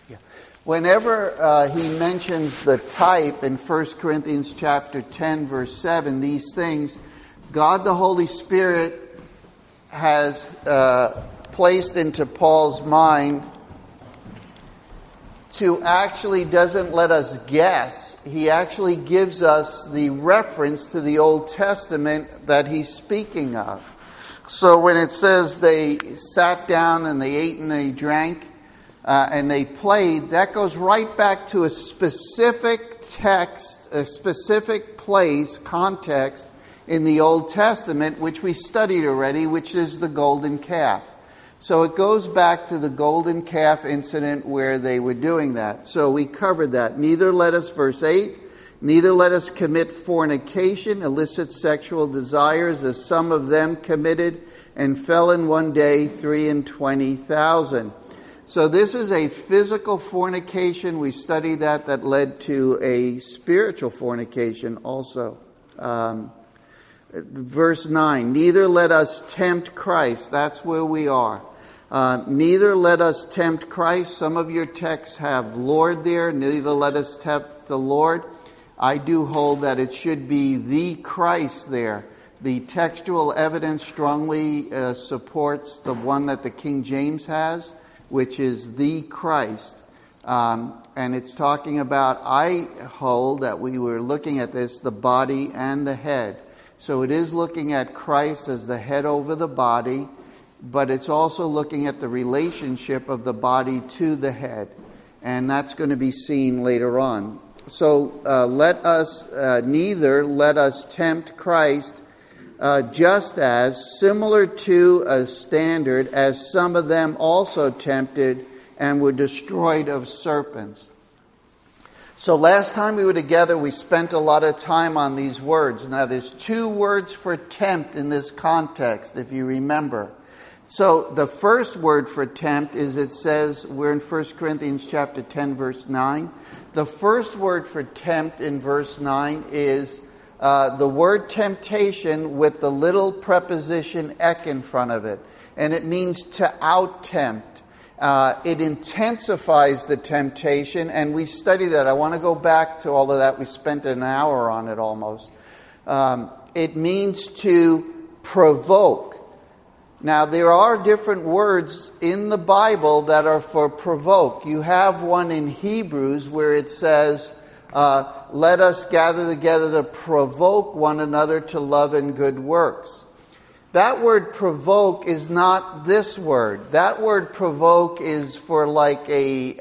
Whenever he mentions the type in 1 Corinthians chapter 10, verse 7, these things, God the Holy Spirit has placed into Paul's mind to actually doesn't let us guess. He actually gives us the reference to the Old Testament that he's speaking of. So when it says they sat down and they ate and they drank and they played, that goes right back to a specific text, a specific place, context in the Old Testament, which we studied already, which is the golden calf. So it goes back to the golden calf incident where they were doing that. So we covered that. Neither let us, verse 8, neither let us commit fornication, illicit sexual desires, as some of them committed and fell in one day 23,000. So this is a physical fornication. We studied that led to a spiritual fornication also. Verse 9, neither let us tempt Christ. That's where we are. Neither let us tempt Christ. Some of your texts have Lord there. Neither let us tempt the Lord. I do hold that it should be the Christ there. The textual evidence strongly supports the one that the King James has, which is the Christ. And it's talking about, I hold that we were looking at this, the body and the head. So it is looking at Christ as the head over the body, but it's also looking at the relationship of the body to the head. And that's going to be seen later on. So neither let us tempt Christ, just as similar to a standard as some of them also tempted and were destroyed of serpents. So last time we were together, we spent a lot of time on these words. Now there's two words for tempt in this context, if you remember. So the first word for tempt is, it says, we're in 1 Corinthians chapter 10, verse 9. The first word for tempt in verse 9 is the word temptation with the little preposition ek in front of it. And it means to out-tempt. It intensifies the temptation, and we study that. I want to go back to all of that. We spent an hour on it almost. It means to provoke. Now, there are different words in the Bible that are for provoke. You have one in Hebrews where it says, let us gather together to provoke one another to love and good works. That word provoke is not this word. That word provoke is for like a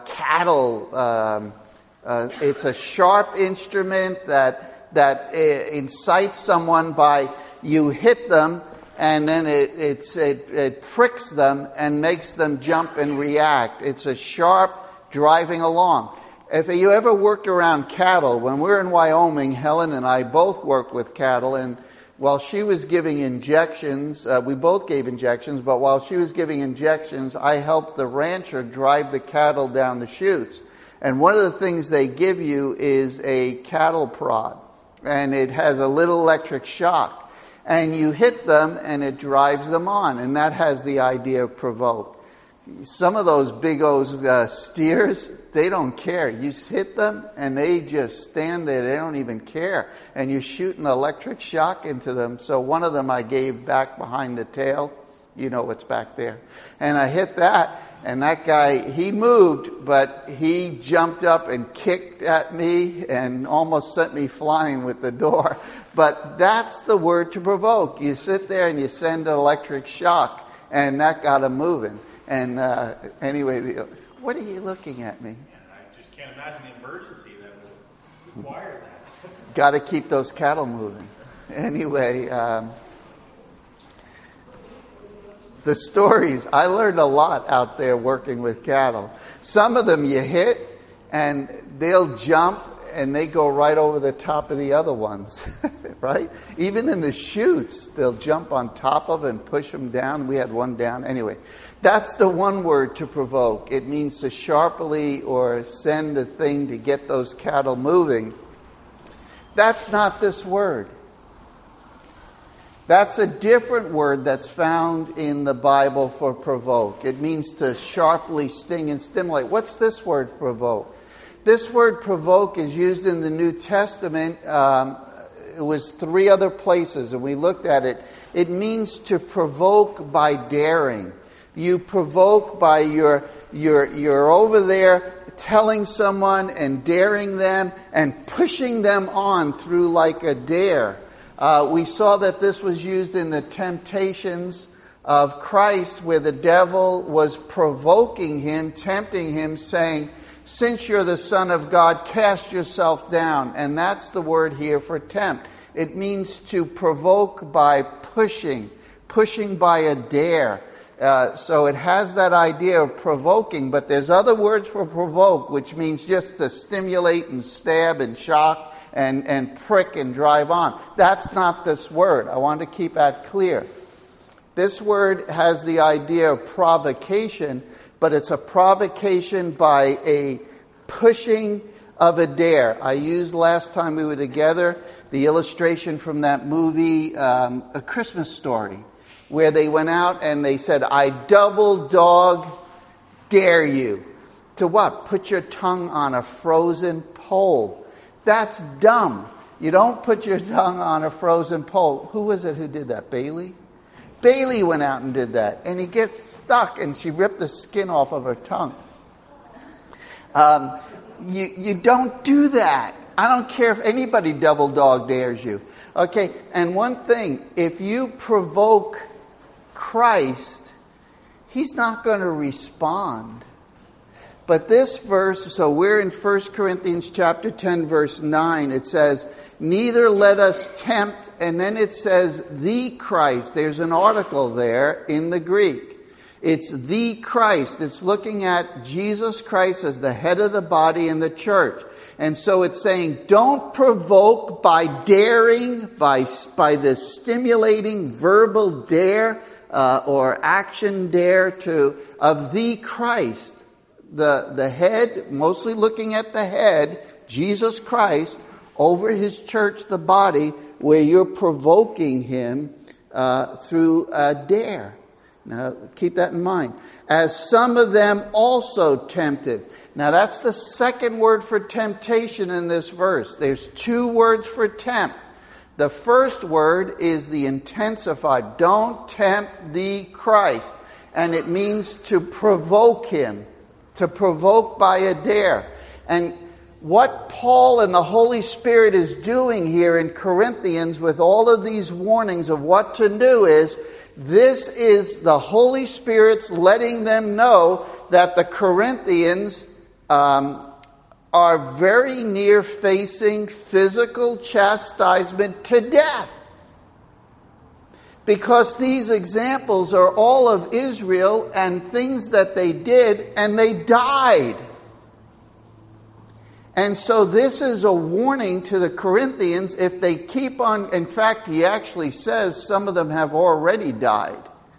cattle. It's a sharp instrument that incites someone by you hit them, and then it pricks them and makes them jump and react. It's a sharp driving along. If you ever worked around cattle, when we were in Wyoming, Helen and I both worked with cattle, and while she was giving injections, we both gave injections, but while she was giving injections, I helped the rancher drive the cattle down the chutes. And one of the things they give you is a cattle prod, and it has a little electric shock. And you hit them, and it drives them on, and that has the idea of provoke. Some of those big old steers, they don't care. You hit them, and they just stand there. They don't even care. And you're shooting electric shock into them. So one of them I gave back behind the tail. You know what's back there. And I hit that, and that guy, he moved, but he jumped up and kicked at me and almost sent me flying with the door. But that's the word to provoke. You sit there and you send an electric shock, and that got him moving. And anyway, what are you looking at me? I just can't imagine the emergency that would require that. Got to keep those cattle moving. Anyway, the stories, I learned a lot out there working with cattle. Some of them you hit, and they'll jump, and they go right over the top of the other ones, right? Even in the chutes, they'll jump on top of and push them down. We had one down. Anyway, that's the one word to provoke. It means to sharply or send a thing to get those cattle moving. That's not this word. That's a different word that's found in the Bible for provoke. It means to sharply sting and stimulate. What's this word, provoke? This word provoke is used in the New Testament. It was 3 other places, and we looked at it. It means to provoke by daring. You provoke by you're over there telling someone and daring them and pushing them on through like a dare. We saw that this was used in the temptations of Christ, where the devil was provoking him, tempting him, saying, "Since you're the Son of God, cast yourself down." And that's the word here for tempt. It means to provoke by pushing by a dare. So it has that idea of provoking, but there's other words for provoke, which means just to stimulate and stab and shock and prick and drive on. That's not this word. I want to keep that clear. This word has the idea of provocation, but it's a provocation by a pushing of a dare. I used last time we were together the illustration from that movie, A Christmas Story, where they went out and they said, "I double dog dare you." To what? Put your tongue on a frozen pole. That's dumb. You don't put your tongue on a frozen pole. Who was it who did that? Bailey? Bailey went out and did that. And he gets stuck and she ripped the skin off of her tongue. You don't do that. I don't care if anybody double dog dares you. Okay, and one thing, if you provoke Christ, he's not going to respond. But this verse, so we're in 1 Corinthians chapter 10, verse 9. It says, "Neither let us tempt," and then it says, "the Christ." There's an article there in the Greek. It's the Christ. It's looking at Jesus Christ as the head of the body in the church. And so it's saying, don't provoke by daring, by this stimulating verbal dare or action dare of the Christ. The head, mostly looking at the head, Jesus Christ, over his church, the body, where you're provoking him through a dare. Now, keep that in mind. As some of them also tempted. Now, that's the second word for temptation in this verse. There's 2 words for tempt. The first word is the intensified. Don't tempt the Christ. And it means to provoke him. To provoke by a dare. And what Paul and the Holy Spirit is doing here in Corinthians with all of these warnings of what to do is, this is the Holy Spirit's letting them know that the Corinthians are very near facing physical chastisement to death. Because these examples are all of Israel and things that they did, and they died. And so this is a warning to the Corinthians if they keep on. In fact, he actually says some of them have already died.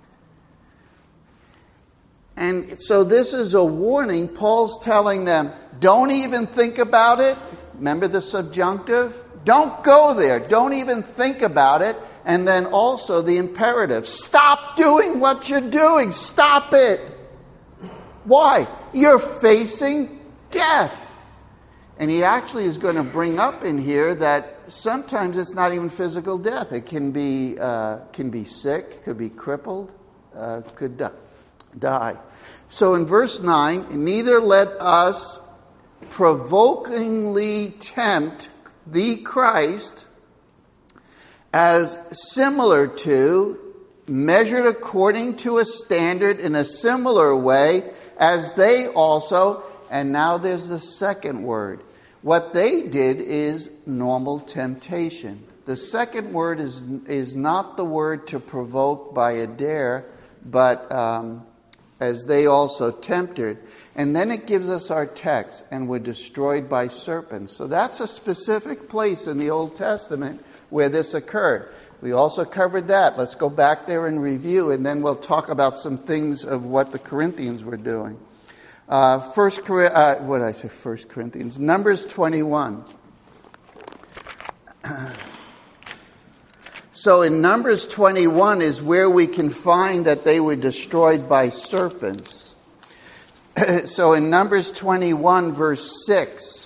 And so this is a warning. Paul's telling them, don't even think about it. Remember the subjunctive? Don't go there. Don't even think about it. And then also the imperative. Stop doing what you're doing. Stop it. Why? You're facing death. And he actually is going to bring up in here that sometimes it's not even physical death. It can be sick, could be crippled, could die. So in verse 9, neither let us provokingly tempt the Christ, as similar to, measured according to a standard in a similar way, as they also, and now there's the second word. What they did is normal temptation. The second word is not the word to provoke by a dare, but as they also tempted. And then it gives us our text, and were destroyed by serpents. So that's a specific place in the Old Testament where this occurred. We also covered that. Let's go back there and review, and then we'll talk about some things of what the Corinthians were doing. 1 Corinthians? Numbers 21. So in Numbers 21 is where we can find that they were destroyed by serpents. So in Numbers 21, verse 6,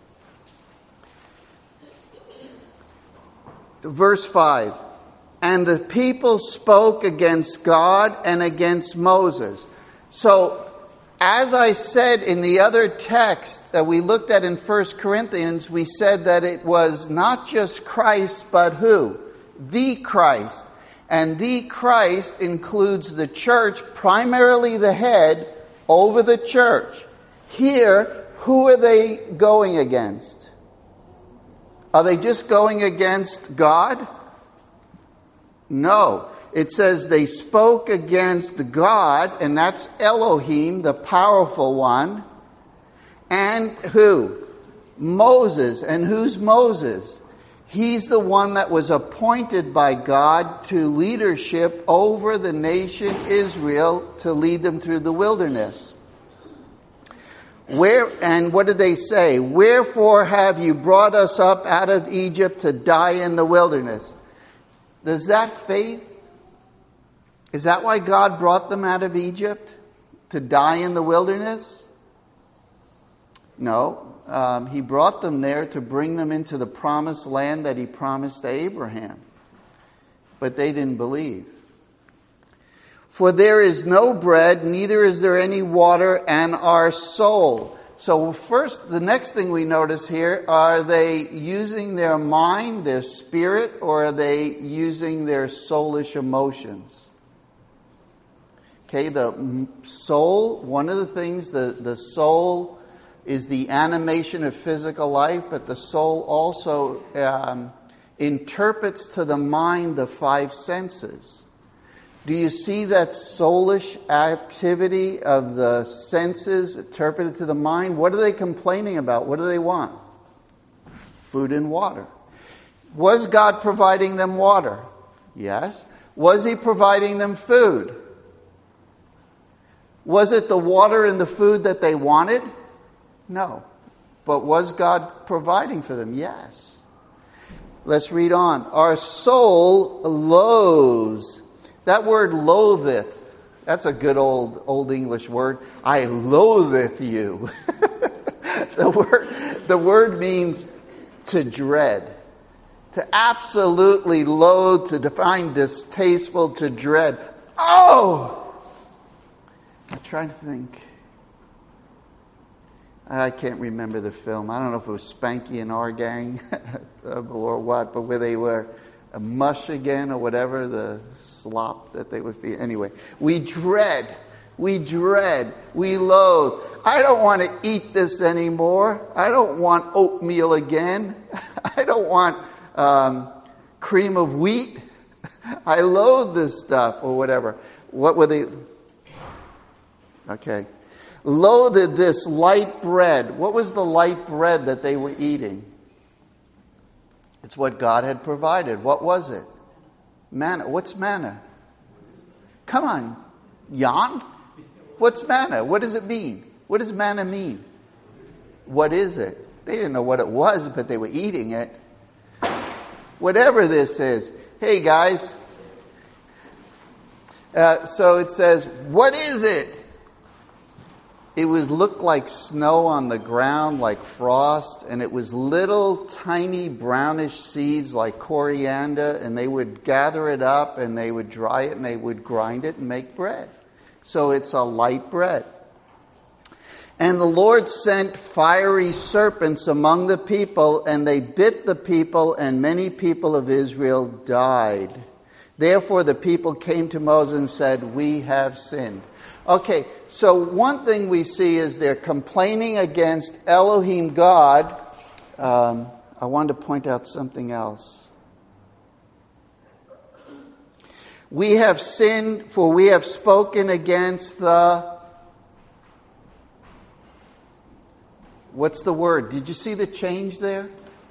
verse 5, and the people spoke against God and against Moses. So, as I said in the other text that we looked at in 1 Corinthians, we said that it was not just Christ, but who? The Christ. And the Christ includes the church, primarily the head, over the church. Here, who are they going against? Are they just going against God? No. It says they spoke against God, and that's Elohim, the powerful one. And who? Moses. And who's Moses? He's the one that was appointed by God to leadership over the nation Israel to lead them through the wilderness. And what did they say? Wherefore have you brought us up out of Egypt to die in the wilderness? Does that faith? Is that why God brought them out of Egypt? To die in the wilderness? No. He brought them there to bring them into the promised land that he promised to Abraham. But they didn't believe. For there is no bread, neither is there any water, and our soul. So first, the next thing we notice here, are they using their mind, their spirit, or are they using their soulish emotions? Okay, the soul, one of the things, the soul is the animation of physical life, but the soul also interprets to the mind the five senses. Do you see that soulish activity of the senses interpreted to the mind? What are they complaining about? What do they want? Food and water. Was God providing them water? Yes. Was he providing them food? Was it the water and the food that they wanted? No. But was God providing for them? Yes. Let's read on. Our soul loathes. That word loatheth, that's a good old English word. I loatheth you. The word means to dread. To absolutely loathe, to find distasteful, to dread. Oh! I'm trying to think. I can't remember the film. I don't know if it was Spanky and Our Gang or what, but where they were mush again or whatever, the slop that they would feed. Anyway, we dread, we loathe. I don't want to eat this anymore. I don't want oatmeal again. I don't want cream of wheat. I loathe this stuff or whatever. What were they? Okay. Loathed this light bread. What was the light bread that they were eating? It's what God had provided. What was it? Manna. What's manna? Come on, Jan. What's manna? What does it mean? What does manna mean? What is it? They didn't know what it was, but they were eating it. Whatever this is. Hey, guys. So it says, what is it? It would look like snow on the ground, like frost, and it was little tiny brownish seeds like coriander, and they would gather it up and they would dry it and they would grind it and make bread. So it's a light bread. And the Lord sent fiery serpents among the people, and they bit the people, and many people of Israel died. Therefore the people came to Moses and said, we have sinned. Okay, so one thing we see is they're complaining against Elohim God. I wanted to point out something else. We have sinned, for we have spoken against the... What's the word? Did you see the change there?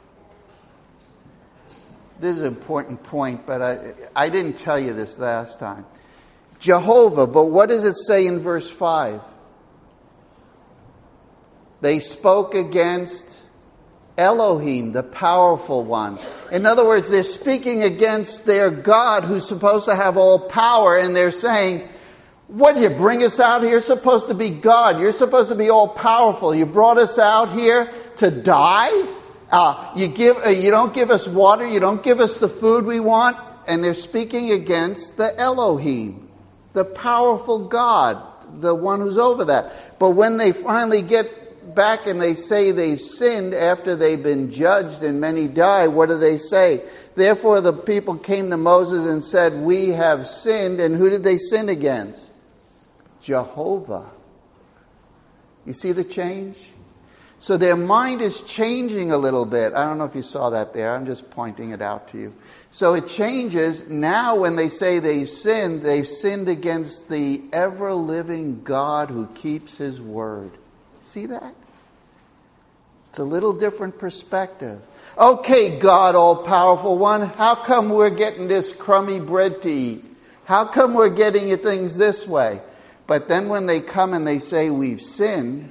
This is an important point, but I didn't tell you this last time. Jehovah, but what does it say in verse 5? They spoke against Elohim, the powerful one. In other words, they're speaking against their God who's supposed to have all power, and they're saying, what, you bring us out here? You're supposed to be God. You're supposed to be all powerful. You brought us out here to die? You don't give us water. You don't give us the food we want. And they're speaking against the Elohim, the powerful God, the one who's over that. But when they finally get back and they say they've sinned after they've been judged and many die, what do they say? Therefore the people came to Moses and said, we have sinned. And who did they sin against? Jehovah. You see the change? So their mind is changing a little bit. I don't know if you saw that there. I'm just pointing it out to you. So it changes. Now when they say they've sinned against the ever-living God who keeps his word. See that? It's a little different perspective. Okay, God, all-powerful one, how come we're getting this crummy bread to eat? How come we're getting things this way? But then when they come and they say we've sinned,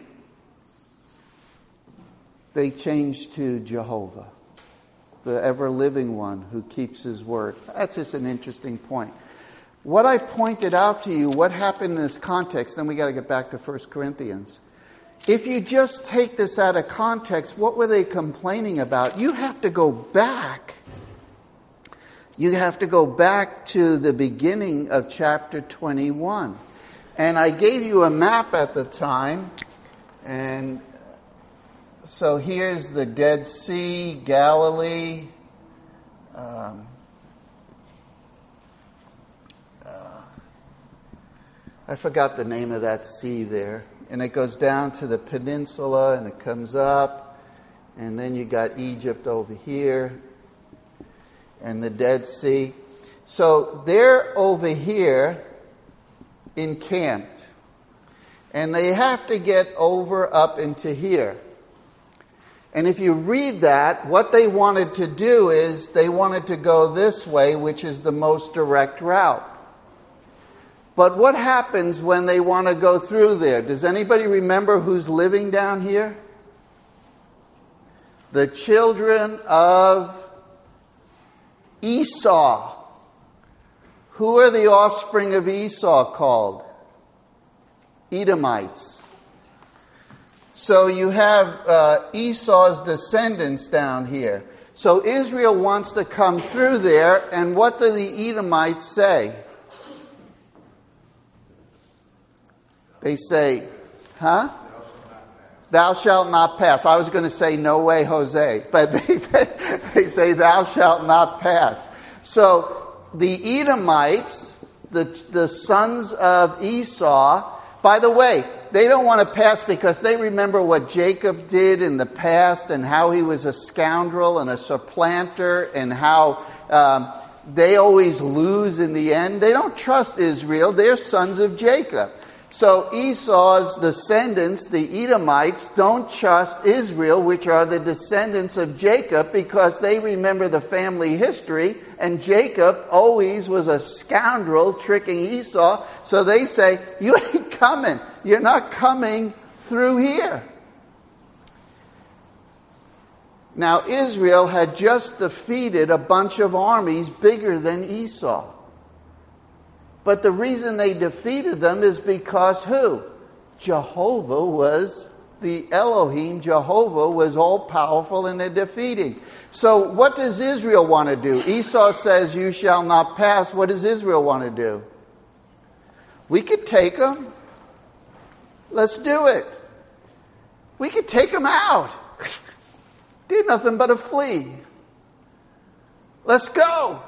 they change to Jehovah, the ever-living one who keeps his word. That's just an interesting point. What I pointed out to you, what happened in this context, then we got to get back to 1 Corinthians. If you just take this out of context, what were they complaining about? You have to go back. You have to go back to the beginning of chapter 21. And I gave you a map at the time. And so here's the Dead Sea, Galilee. I forgot the name of that sea there. And it goes down to the peninsula and it comes up. And then you got Egypt over here and the Dead Sea. So they're over here encamped. And they have to get over up into here. And if you read that, what they wanted to do is they wanted to go this way, which is the most direct route. But what happens when they want to go through there? Does anybody remember who's living down here? The children of Esau. Who are the offspring of Esau called? Edomites. So you have Esau's descendants down here. So Israel wants to come through there, and what do the Edomites say? They say, huh? Thou shalt not pass. I was going to say, no way, Jose. But they say, thou shalt not pass. So the Edomites, the sons of Esau, by the way, they don't want to pass because they remember what Jacob did in the past and how he was a scoundrel and a supplanter and how they always lose in the end. They don't trust Israel. They're sons of Jacob. So Esau's descendants, the Edomites, don't trust Israel, which are the descendants of Jacob, because they remember the family history, and Jacob always was a scoundrel tricking Esau. So they say, you ain't coming. You're not coming through here. Now Israel had just defeated a bunch of armies bigger than Esau. But the reason they defeated them is because who? Jehovah was the Elohim. Jehovah was all powerful in their defeating. So what does Israel want to do? Esau says, you shall not pass. What does Israel want to do? We could take them. Let's do it. We could take them out. Did nothing but a flea. Let's go.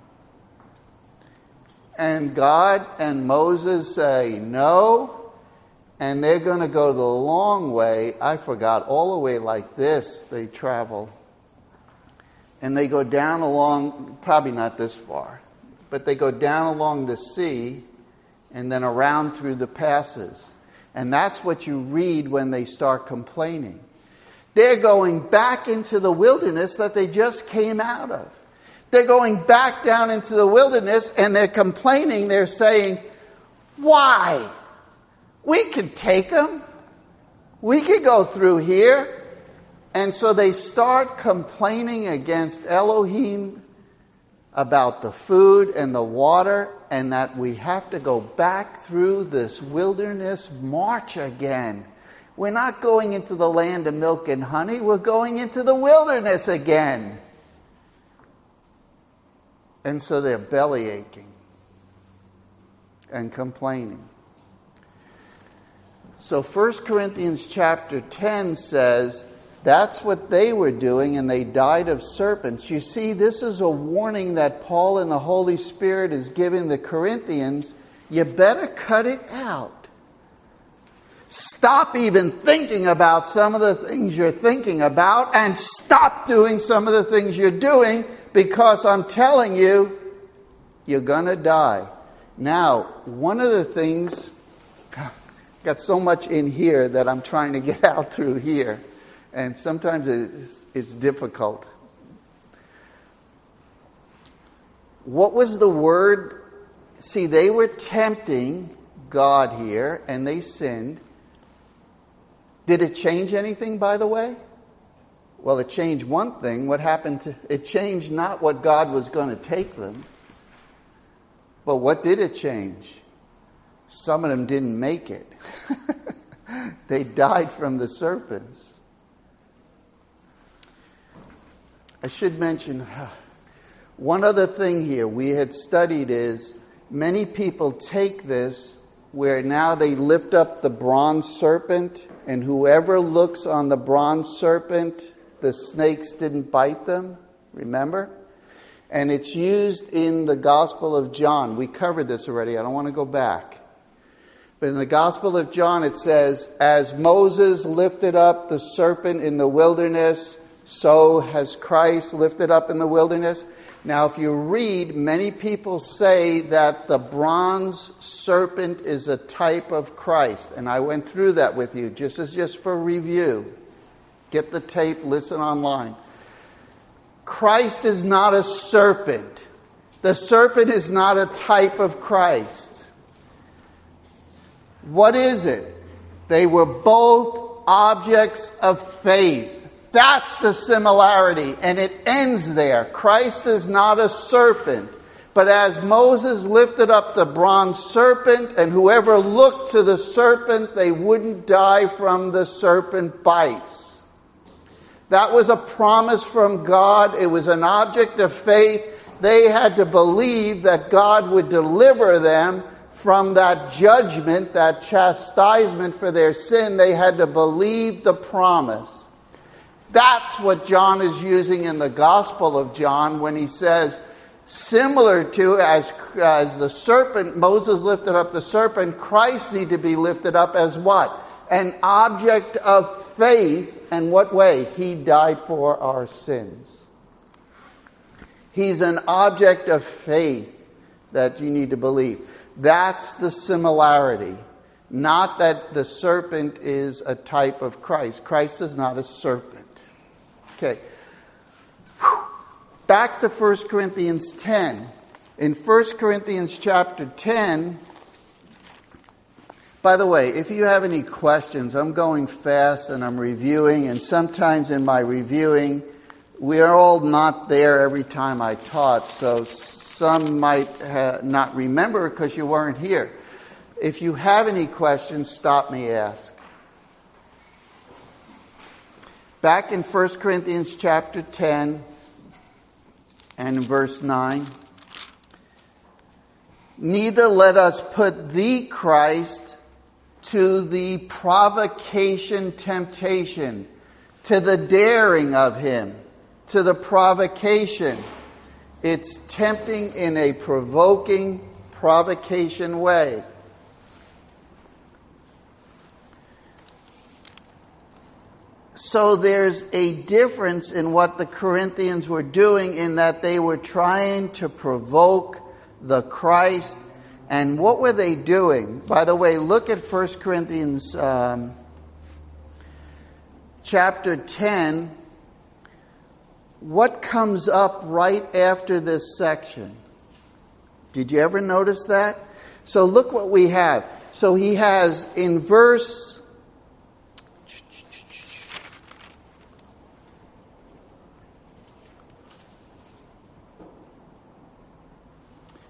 And God and Moses say no, and they're going to go the long way. I forgot, all the way like this they travel. And they go down along, probably not this far, but they go down along the sea and then around through the passes. And that's what you read when they start complaining. They're going back into the wilderness that they just came out of. They're going back down into the wilderness and they're complaining. They're saying, why? We could take them. We could go through here. And so they start complaining against Elohim about the food and the water, and that we have to go back through this wilderness march again. We're not going into the land of milk and honey, we're going into the wilderness again. And so they're belly aching and complaining. So 1 Corinthians chapter 10 says, that's what they were doing, and they died of serpents. You see, this is a warning that Paul and the Holy Spirit is giving the Corinthians. You better cut it out. Stop even thinking about some of the things you're thinking about, and stop doing some of the things you're doing, because I'm telling you, you're going to die. Now, one of the things, got so much in here that I'm trying to get out through here. And sometimes it's difficult. What was the word? See, they were tempting God here, and they sinned. Did it change anything, by the way? Well, it changed one thing. What happened? It changed not what God was going to take them. But what did it change? Some of them didn't make it. They died from the serpents. I should mention one other thing here we had studied is many people take this where now they lift up the bronze serpent, and whoever looks on the bronze serpent, the snakes didn't bite them. Remember? And it's used in the Gospel of John. We covered this already. I don't want to go back. But in the Gospel of John it says, as Moses lifted up the serpent in the wilderness, so has Christ lifted up in the wilderness. Now, if you read, many people say that the bronze serpent is a type of Christ. And I went through that with you, just for review. Get the tape, listen online. Christ is not a serpent. The serpent is not a type of Christ. What is it? They were both objects of faith. That's the similarity, and it ends there. Christ is not a serpent, but as Moses lifted up the bronze serpent, and whoever looked to the serpent, they wouldn't die from the serpent bites. That was a promise from God. It was an object of faith. They had to believe that God would deliver them from that judgment, that chastisement for their sin. They had to believe the promise. That's what John is using in the Gospel of John when he says, similar to as the serpent, Moses lifted up the serpent, Christ need to be lifted up as what? An object of faith. And what way? He died for our sins. He's an object of faith that you need to believe. That's the similarity. Not that the serpent is a type of Christ. Christ is not a serpent. Okay. Back to 1 Corinthians 10. In 1 Corinthians chapter 10, by the way, if you have any questions, I'm going fast and I'm reviewing, and sometimes in my reviewing, we are all not there every time I taught, so some might not remember because you weren't here. If you have any questions, stop me, ask. Back in 1 Corinthians chapter 10 and in verse 9. Neither let us put the Christ to the provocation, temptation, to the daring of him, to the provocation. It's tempting in a provoking, provocation way. So there's a difference in what the Corinthians were doing in that they were trying to provoke the Christ. And what were they doing? By the way, look at 1 Corinthians chapter 10. What comes up right after this section? Did you ever notice that? So look what we have. So he has in verse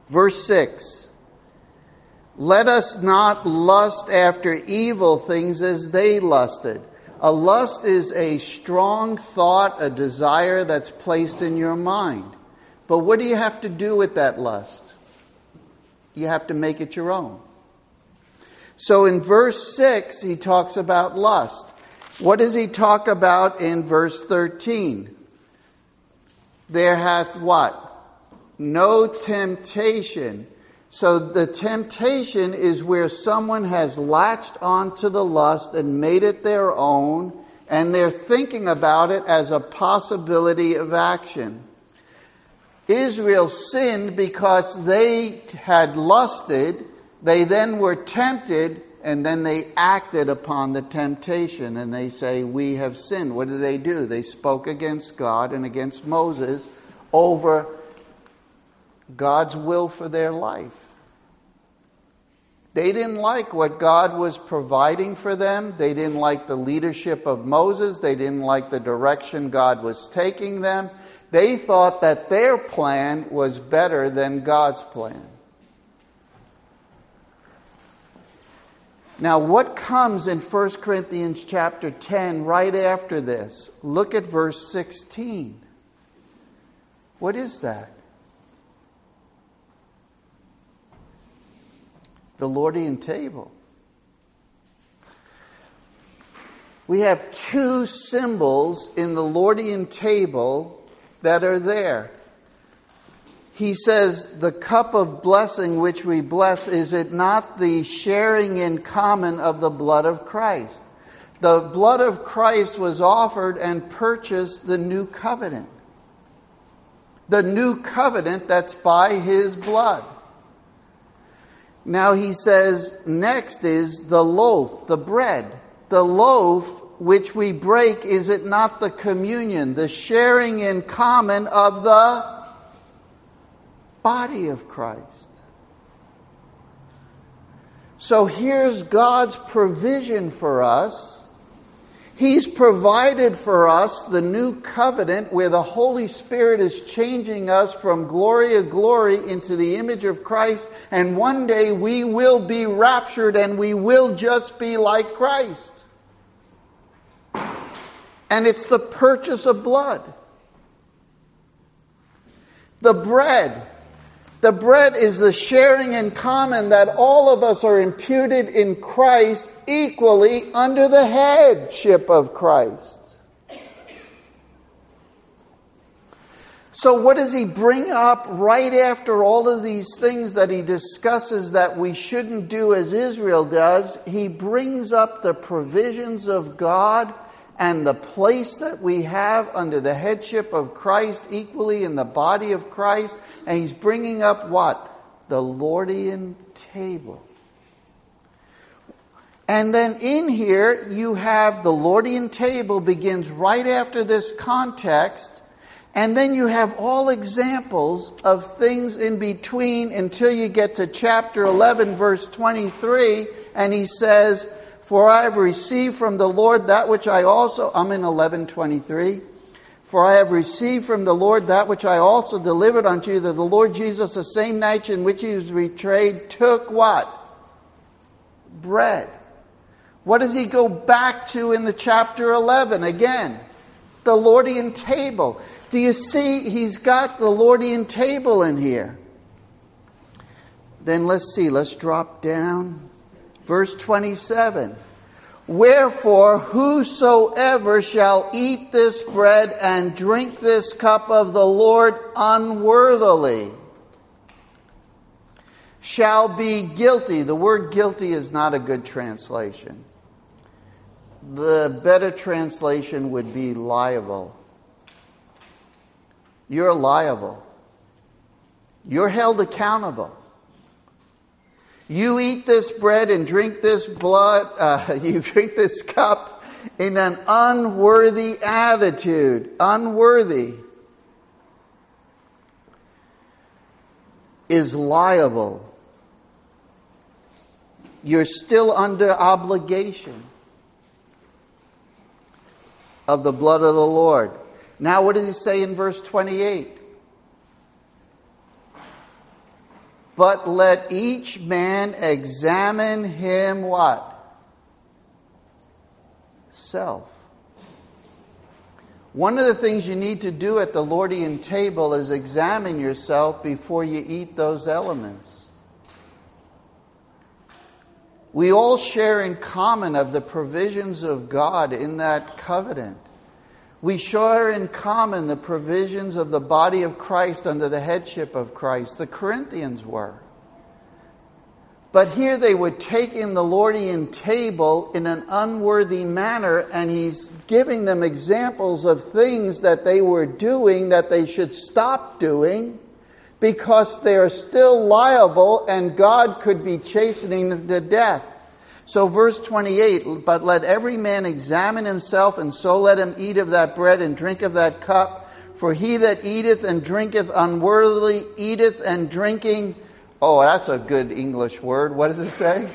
Verse 6. Let us not lust after evil things as they lusted. A lust is a strong thought, a desire that's placed in your mind. But what do you have to do with that lust? You have to make it your own. So in verse 6, he talks about lust. What does he talk about in verse 13? There hath what? No temptation. So the temptation is where someone has latched onto the lust and made it their own, and they're thinking about it as a possibility of action. Israel sinned because they had lusted, they then were tempted, and then they acted upon the temptation, and they say, we have sinned. What did they do? They spoke against God and against Moses over God's will for their life. They didn't like what God was providing for them. They didn't like the leadership of Moses. They didn't like the direction God was taking them. They thought that their plan was better than God's plan. Now, what comes in 1 Corinthians chapter 10 right after this? Look at verse 16. What is that? The Lordian table. We have two symbols in the Lordian table that are there. He says, the cup of blessing which we bless, is it not the sharing in common of the blood of Christ? The blood of Christ was offered and purchased the new covenant. The new covenant that's by his blood. Now he says, next is the loaf, the bread. The loaf which we break, is it not the communion, the sharing in common of the body of Christ? So here's God's provision for us. He's provided for us the new covenant where the Holy Spirit is changing us from glory to glory into the image of Christ. And one day we will be raptured and we will just be like Christ. And it's the purchase of blood. The bread. The bread is the sharing in common that all of us are imputed in Christ equally under the headship of Christ. So what does he bring up right after all of these things that he discusses that we shouldn't do as Israel does? He brings up the provisions of God and the place that we have under the headship of Christ equally in the body of Christ. And he's bringing up what? The Lordian table. And then in here you have the Lordian table begins right after this context. And then you have all examples of things in between until you get to chapter 11, verse 23. And he says, for I have received from the Lord that which I also... I'm in 11:23. For I have received from the Lord that which I also delivered unto you, that the Lord Jesus, the same night in which he was betrayed, took what? Bread. What does he go back to in the chapter 11? Again, the Lordian table. Do you see he's got the Lordian table in here? Then let's see. Let's drop down. Verse 27, wherefore whosoever shall eat this bread and drink this cup of the Lord unworthily shall be guilty. The word guilty is not a good translation. The better translation would be liable. You're liable. You're held accountable. You eat this bread and drink this blood, you drink this cup in an unworthy attitude. Unworthy is liable. You're still under obligation of the blood of the Lord. Now what does he say in verse 28? But let each man examine him what? Self. One of the things you need to do at the Lordian table is examine yourself before you eat those elements. We all share in common of the provisions of God in that covenant. We share in common the provisions of the body of Christ under the headship of Christ. The Corinthians were. But here they were taking the Lordian table in an unworthy manner, and he's giving them examples of things that they were doing that they should stop doing because they are still liable and God could be chastening them to death. So verse 28, but let every man examine himself, and so let him eat of that bread and drink of that cup. For he that eateth and drinketh unworthily eateth and drinking... Oh, that's a good English word. What does it say?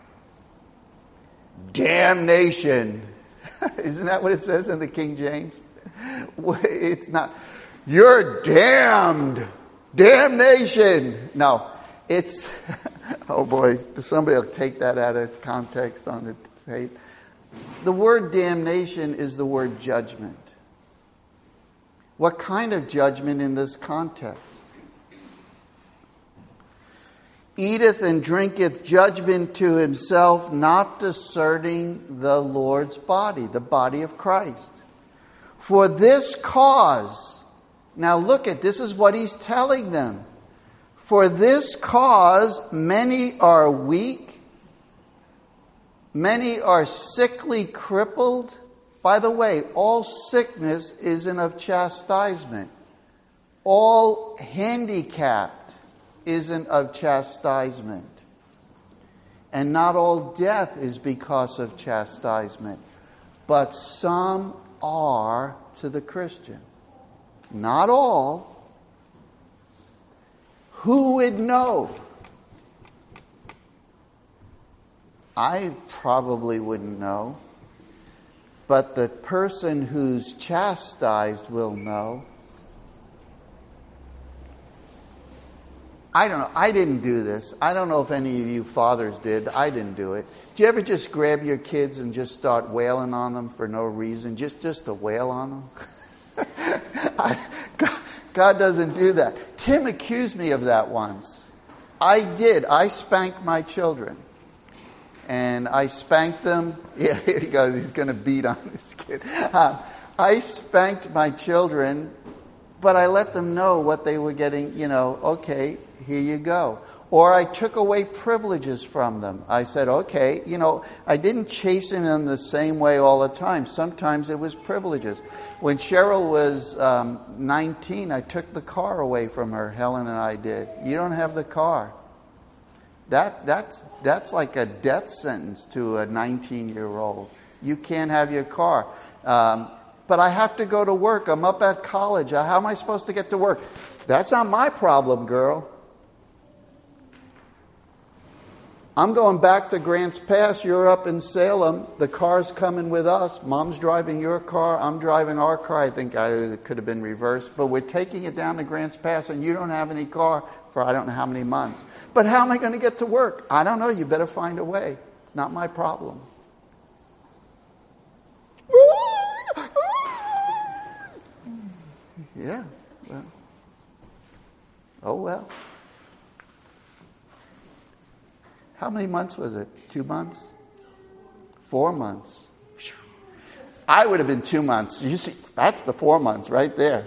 Damnation. Isn't that what it says in the King James? It's not, you're damned. Damnation. No, it's, oh boy, somebody will take that out of context on the tape. The word damnation is the word judgment. What kind of judgment in this context? Eateth and drinketh judgment to himself, not discerning the Lord's body, the body of Christ. For this cause, now look at, this is what he's telling them. For this cause, many are weak, many are sickly, crippled. By the way, all sickness isn't of chastisement. All handicap isn't of chastisement. And not all death is because of chastisement. But some are to the Christian. Not all. Who would know? I probably wouldn't know. But the person who's chastised will know. I don't know. I didn't do this. I don't know if any of you fathers did. I didn't do it. Do you ever just grab your kids and just start wailing on them for no reason? Just to wail on them? God doesn't do that. Tim accused me of that once. I did. I spanked my children. And I spanked them. Yeah, here he goes. He's going to beat on this kid. I spanked my children, but I let them know what they were getting, okay, here you go. Or I took away privileges from them. I said, okay, I didn't chasten them the same way all the time. Sometimes it was privileges. When Cheryl was 19, I took the car away from her. Helen and I did. You don't have the car. That's like a death sentence to a 19-year-old. You can't have your car. But I have to go to work. I'm up at college. How am I supposed to get to work? That's not my problem, girl. I'm going back to Grants Pass. You're up in Salem. The car's coming with us. Mom's driving your car. I'm driving our car. I think it could have been reversed. But we're taking it down to Grants Pass, and you don't have any car for I don't know how many months. But how am I going to get to work? I don't know. You better find a way. It's not my problem. Yeah. Well. Oh, well. How many months was it? 2 months? 4 months? I would have been 2 months. You see, that's the 4 months right there.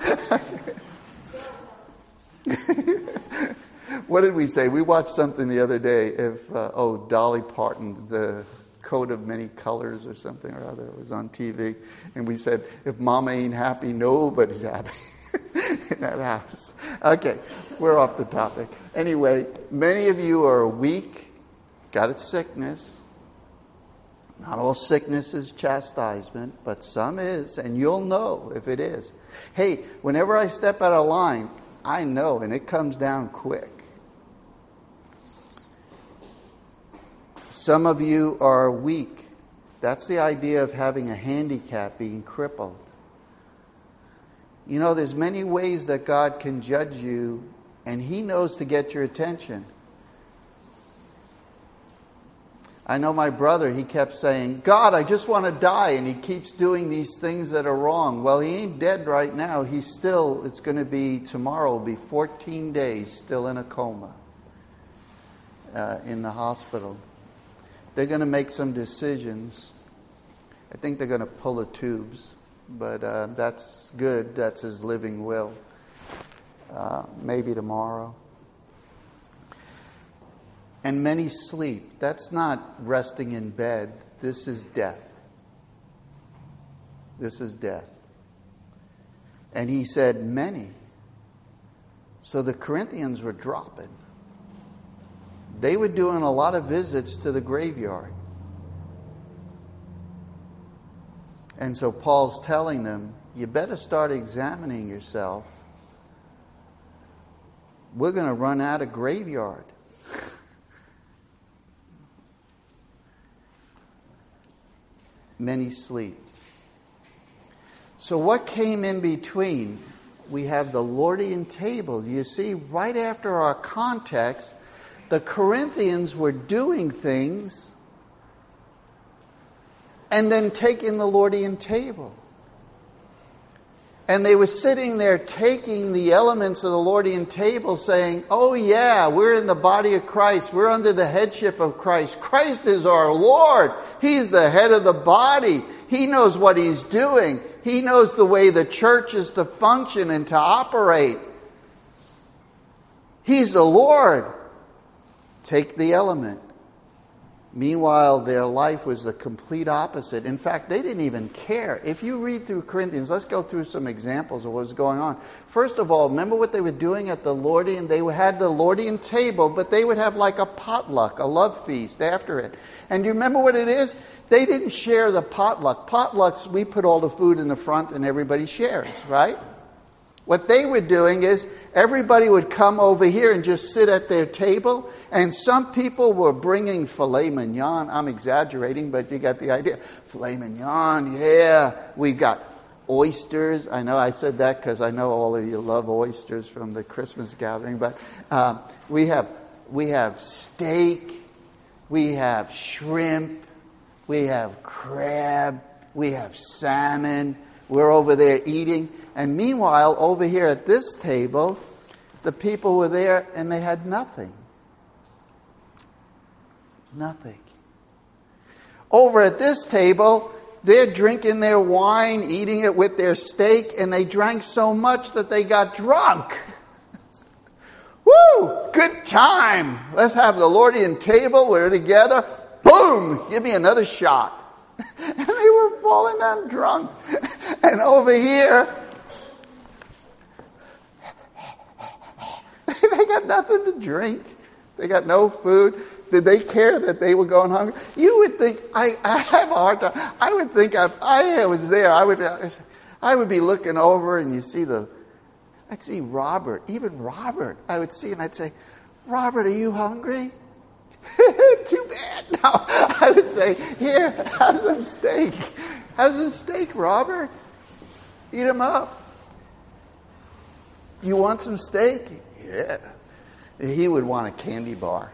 What did we say? We watched something the other day. Dolly Parton, the Coat of Many Colors or something or other. It was on TV. And we said, if Mama ain't happy, nobody's happy in that house. Okay, we're off the topic. Anyway, many of you are weak, got a sickness. Not all sickness is chastisement, but some is, and you'll know if it is. Hey, whenever I step out of line, I know, and it comes down quick. Some of you are weak. That's the idea of having a handicap, being crippled. There's many ways that God can judge you And He knows to get your attention. I know my brother, he kept saying, God, I just want to die. And he keeps doing these things that are wrong. Well, he ain't dead right now. He's still, it's going to be, tomorrow will be 14 days still in a coma in the hospital. They're going to make some decisions. I think they're going to pull the tubes. But that's good. That's His living will. Maybe tomorrow. And many sleep. That's not resting in bed. This is death. This is death. And He said, many. So the Corinthians were dropping. They were doing a lot of visits to the graveyard. And so Paul's telling them, you better start examining yourself. We're going to run out of graveyard. Many sleep. So what came in between? We have the Lordian table. You see, right after our context, the Corinthians were doing things and then taking the Lordian table. And they were sitting there taking the elements of the Lordian table saying, oh yeah, we're in the body of Christ. We're under the headship of Christ. Christ is our Lord. He's the head of the body. He knows what He's doing. He knows the way the church is to function and to operate. He's the Lord. Take the element. Meanwhile, their life was the complete opposite. In fact, they didn't even care. If you read through Corinthians, let's go through some examples of what was going on. First of all, remember what they were doing at the Lordian? They had the Lordian table, but they would have like a potluck, a love feast after it. And do you remember what it is? They didn't share the potluck. Potlucks, we put all the food in the front and everybody shares, right? What they were doing is everybody would come over here and just sit at their table. And some people were bringing filet mignon. I'm exaggerating, but you got the idea. Filet mignon, yeah. We've got oysters. I know I said that because I know all of you love oysters from the Christmas gathering. But we have steak. We have shrimp. We have crab. We have salmon. We're over there eating. And meanwhile, over here at this table, the people were there and they had nothing. Nothing. Over at this table, they're drinking their wine, eating it with their steak, and they drank so much that they got drunk. Woo! Good time. Let's have the Lordian table. We're together. Boom! Give me another shot. And they were falling down drunk. And over here, they got nothing to drink. They got no food. Did they care that they were going hungry? You would think, I have a hard time. I would think if I was there, I would be looking over and I'd see Robert, even Robert. I would see and I'd say, Robert, are you hungry? Too bad. No, I would say, here, have some steak. Have some steak, Robert. Eat them up. You want some steak? Yeah. He would want a candy bar.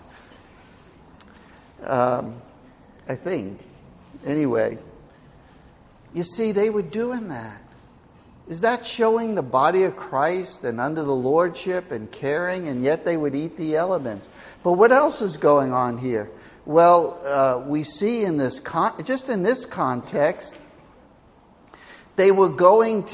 I think. Anyway, you see, they were doing that. Is that showing the body of Christ and under the lordship and caring, and yet they would eat the elements? But what else is going on here? Well, we see in this just in this context, they were going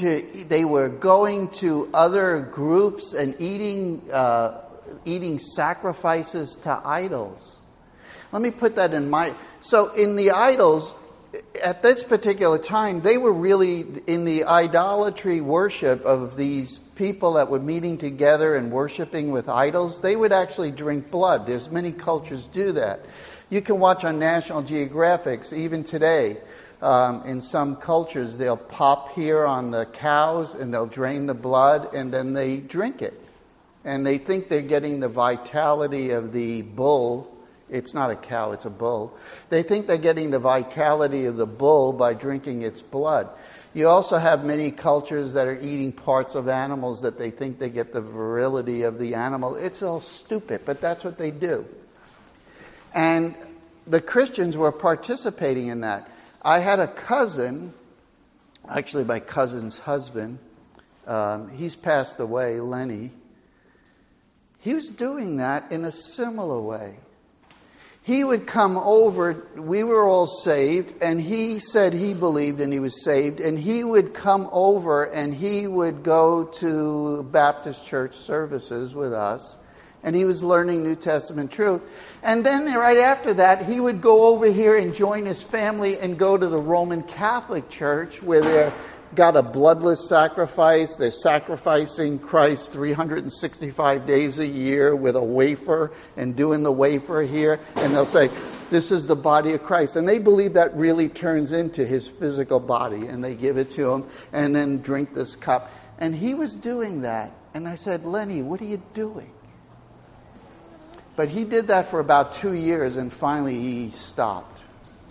to other groups and eating sacrifices to idols. Let me put that in mind. So in the idols, at this particular time, they were really in the idolatry worship of these people that were meeting together and worshiping with idols. They would actually drink blood. There's many cultures do that. You can watch on National Geographic, even today, in some cultures, they'll pop here on the cows and they'll drain the blood and then they drink it. And they think they're getting the vitality of the bull It's not a cow, it's a bull. They think they're getting the vitality of the bull by drinking its blood. You also have many cultures that are eating parts of animals that they think they get the virility of the animal. It's all stupid, but that's what they do. And the Christians were participating in that. I had a cousin, actually my cousin's husband, he's passed away, Lenny. He was doing that in a similar way. He would come over, we were all saved, and he said he believed and he was saved, and he would come over and he would go to Baptist church services with us, and he was learning New Testament truth. And then right after that, he would go over here and join his family and go to the Roman Catholic Church, where they're got a bloodless sacrifice. They're sacrificing Christ 365 days a year with a wafer and doing the wafer here. And they'll say, this is the body of Christ. And they believe that really turns into his physical body. And they give it to him and then drink this cup. And he was doing that. And I said, Lenny, what are you doing? But he did that for about 2 years and finally he stopped.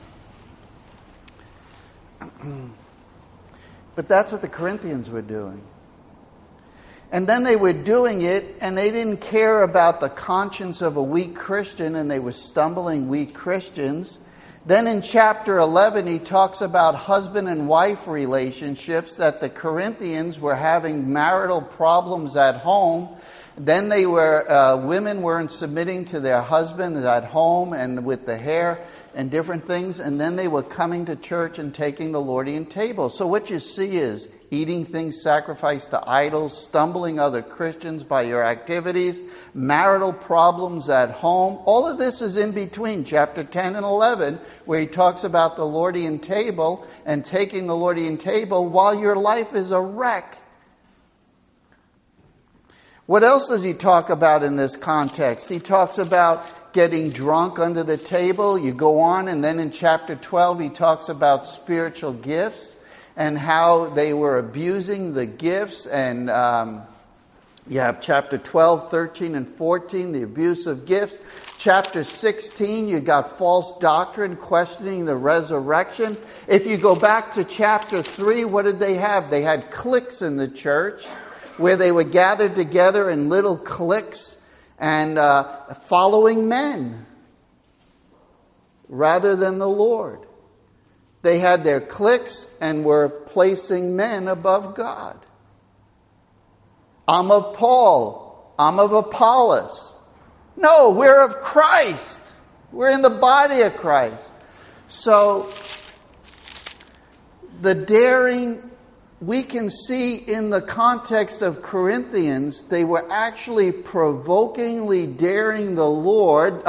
But that's what the Corinthians were doing. And then they were doing it, and they didn't care about the conscience of a weak Christian, and they were stumbling weak Christians. Then in chapter 11, he talks about husband and wife relationships, that the Corinthians were having marital problems at home. Then they were women weren't submitting to their husbands at home and with the hair and different things, and then they were coming to church and taking the Lordian table. So what you see is eating things sacrificed to idols, stumbling other Christians by your activities, marital problems at home. All of this is in between chapter 10 and 11, where he talks about the Lordian table and taking the Lordian table while your life is a wreck. What else does he talk about in this context? He talks about getting drunk under the table. You go on, and then in chapter 12, he talks about spiritual gifts and how they were abusing the gifts. And you have chapter 12, 13, and 14, the abuse of gifts. Chapter 16, you got false doctrine, questioning the resurrection. If you go back to chapter 3, what did they have? They had cliques in the church, where they were gathered together in little cliques and following men rather than the Lord. They had their cliques and were placing men above God. I'm of Paul. I'm of Apollos. No, we're of Christ. We're in the body of Christ. So the daring, we can see in the context of Corinthians, they were actually provokingly daring the Lord,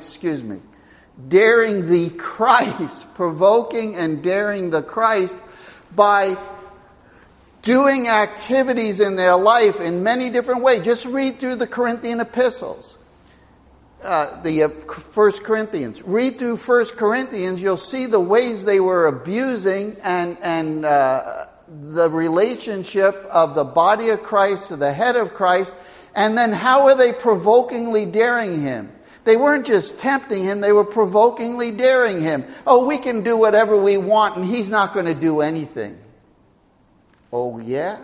daring the Christ, provoking and daring the Christ by doing activities in their life in many different ways. Just read through the Corinthian epistles, the 1 Corinthians. Read through 1 Corinthians, you'll see the ways they were abusing and the relationship of the body of Christ to the head of Christ, and then how are they provokingly daring him? They weren't just tempting him, they were provokingly daring him. Oh, we can do whatever we want and he's not going to do anything. Oh, yeah?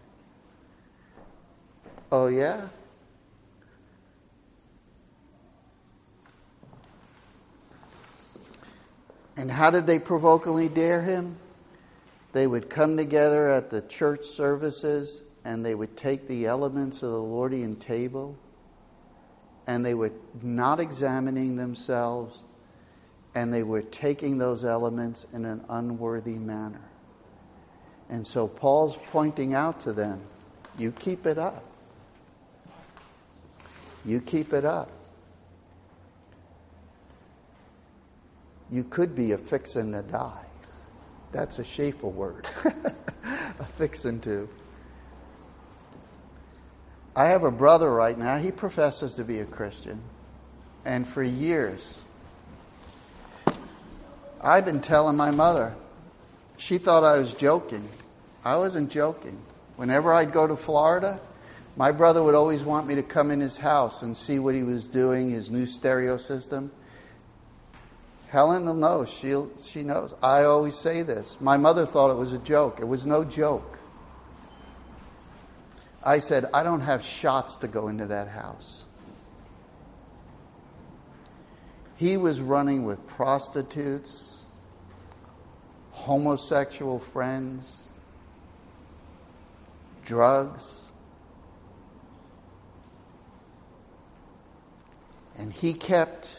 Oh, yeah? And how did they provokingly dare him? They would come together at the church services and they would take the elements of the Lordian table and they were not examining themselves and they were taking those elements in an unworthy manner. And so Paul's pointing out to them, you keep it up. You keep it up. You could be a fixin' to die. That's a Schaefer word. A fixin' to. I have a brother right now. He professes to be a Christian. And for years, I've been telling my mother. She thought I was joking. I wasn't joking. Whenever I'd go to Florida, my brother would always want me to come in his house and see what he was doing, his new stereo system. Helen will know. She knows. I always say this. My mother thought it was a joke. It was no joke. I said, I don't have shots to go into that house. He was running with prostitutes, homosexual friends, drugs. And he kept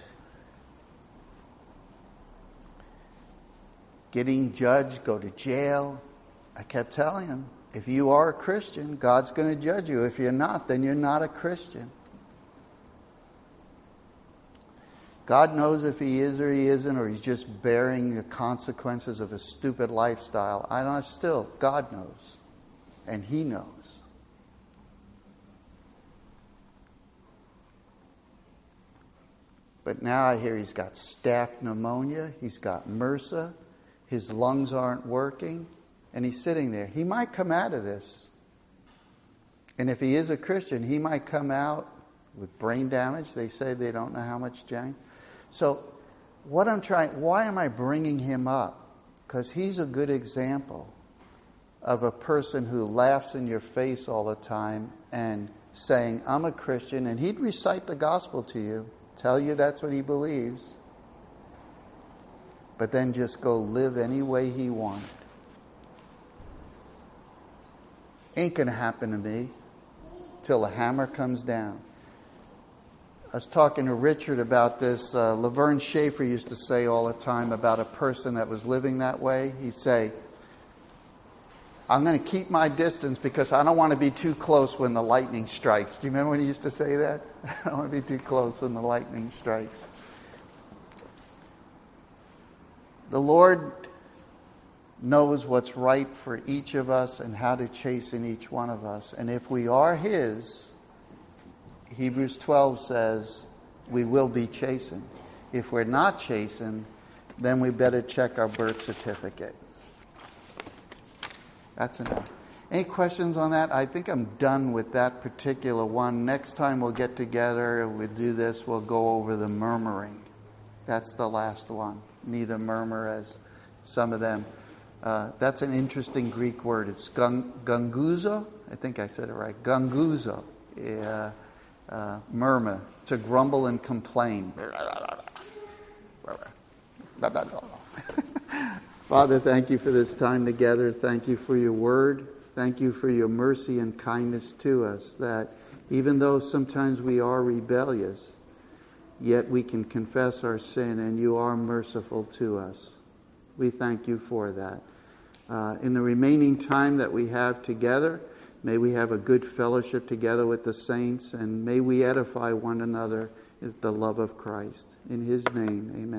getting judged, go to jail. I kept telling him, if you are a Christian, God's going to judge you. If you're not, then you're not a Christian. God knows if he is or he isn't, or he's just bearing the consequences of a stupid lifestyle. I don't know, still, God knows. And he knows. But now I hear he's got staph pneumonia, he's got MRSA, his lungs aren't working, and he's sitting there. He might come out of this. And if he is a Christian, he might come out with brain damage. They say they don't know how much, Jane. So why am I bringing him up? Because he's a good example of a person who laughs in your face all the time and saying, I'm a Christian, and he'd recite the gospel to you, tell you that's what he believes, but then just go live any way he wanted. Ain't going to happen to me till the hammer comes down. I was talking to Richard about this. Laverne Schaefer used to say all the time about a person that was living that way. He'd say, I'm going to keep my distance because I don't want to be too close when the lightning strikes. Do you remember when he used to say that? I don't want to be too close when the lightning strikes. The Lord knows what's right for each of us and how to chasten each one of us. And if we are his, Hebrews 12 says, we will be chastened. If we're not chastened, then we better check our birth certificate. That's enough. Any questions on that? I think I'm done with that particular one. Next time we'll get together, we'll do this, we'll go over the murmuring. That's the last one. Neither murmur as some of them. That's an interesting Greek word. It's gunguzo. I think I said it right. Gunguzo. Murmur. To grumble and complain. Father, thank you for this time together. Thank you for your word. Thank you for your mercy and kindness to us, that even though sometimes we are rebellious, yet we can confess our sin and you are merciful to us. We thank you for that. In the remaining time that we have together, may we have a good fellowship together with the saints, and may we edify one another in the love of Christ. In his name, amen.